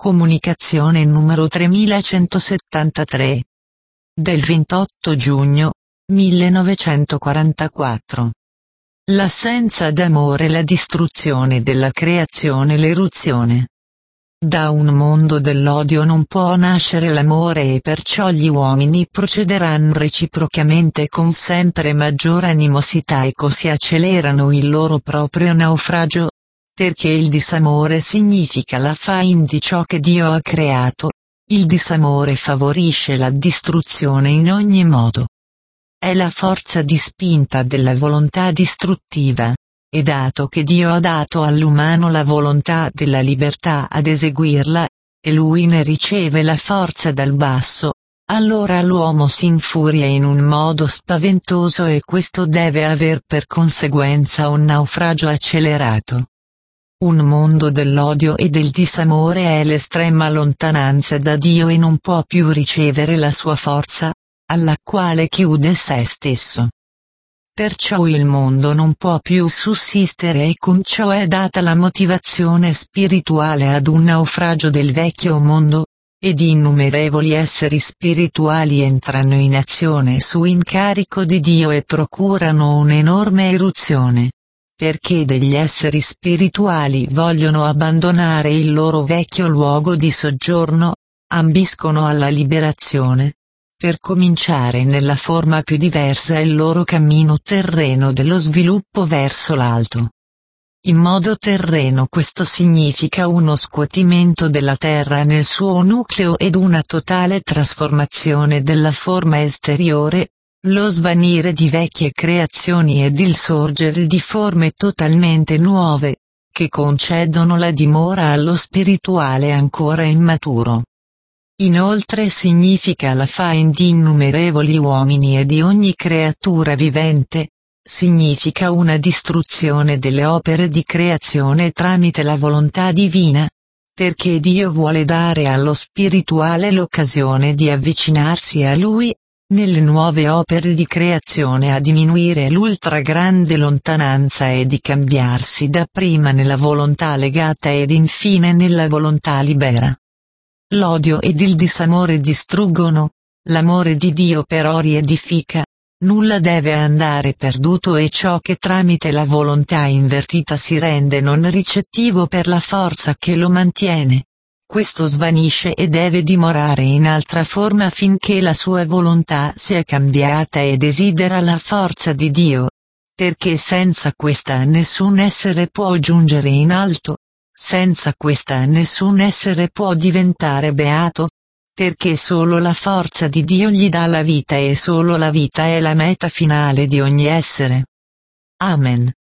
Comunicazione numero 3173. Del 28 giugno 1944. L'assenza d'amore, la distruzione della creazione, l'eruzione. Da un mondo dell'odio non può nascere l'amore e perciò gli uomini procederanno reciprocamente con sempre maggior animosità e così accelerano il loro proprio naufragio, perché il disamore significa la fin di ciò che Dio ha creato. Il disamore favorisce la distruzione in ogni modo. È la forza di spinta della volontà distruttiva, e dato che Dio ha dato all'umano la volontà della libertà ad eseguirla, e lui ne riceve la forza dal basso, allora l'uomo si infuria in un modo spaventoso e questo deve aver per conseguenza un naufragio accelerato. Un mondo dell'odio e del disamore è l'estrema lontananza da Dio e non può più ricevere la sua forza, alla quale chiude se stesso. Perciò il mondo non può più sussistere e con ciò è data la motivazione spirituale ad un naufragio del vecchio mondo, ed innumerevoli esseri spirituali entrano in azione su incarico di Dio e procurano un'enorme eruzione. Perché degli esseri spirituali vogliono abbandonare il loro vecchio luogo di soggiorno, ambiscono alla liberazione, per cominciare nella forma più diversa il loro cammino terreno dello sviluppo verso l'alto. In modo terreno questo significa uno scuotimento della terra nel suo nucleo ed una totale trasformazione della forma esteriore, lo svanire di vecchie creazioni ed il sorgere di forme totalmente nuove, che concedono la dimora allo spirituale ancora immaturo. Inoltre significa la fin di innumerevoli uomini e di ogni creatura vivente, significa una distruzione delle opere di creazione tramite la volontà divina, perché Dio vuole dare allo spirituale l'occasione di avvicinarsi a Lui, nelle nuove opere di creazione a diminuire l'ultra grande lontananza e di cambiarsi dapprima nella volontà legata ed infine nella volontà libera. L'odio ed il disamore distruggono, l'amore di Dio però riedifica, nulla deve andare perduto e ciò che tramite la volontà invertita si rende non ricettivo per la forza che lo mantiene. Questo svanisce e deve dimorare in altra forma finché la sua volontà sia cambiata e desidera la forza di Dio. Perché senza questa nessun essere può giungere in alto, senza questa nessun essere può diventare beato, perché solo la forza di Dio gli dà la vita e solo la vita è la meta finale di ogni essere. Amen.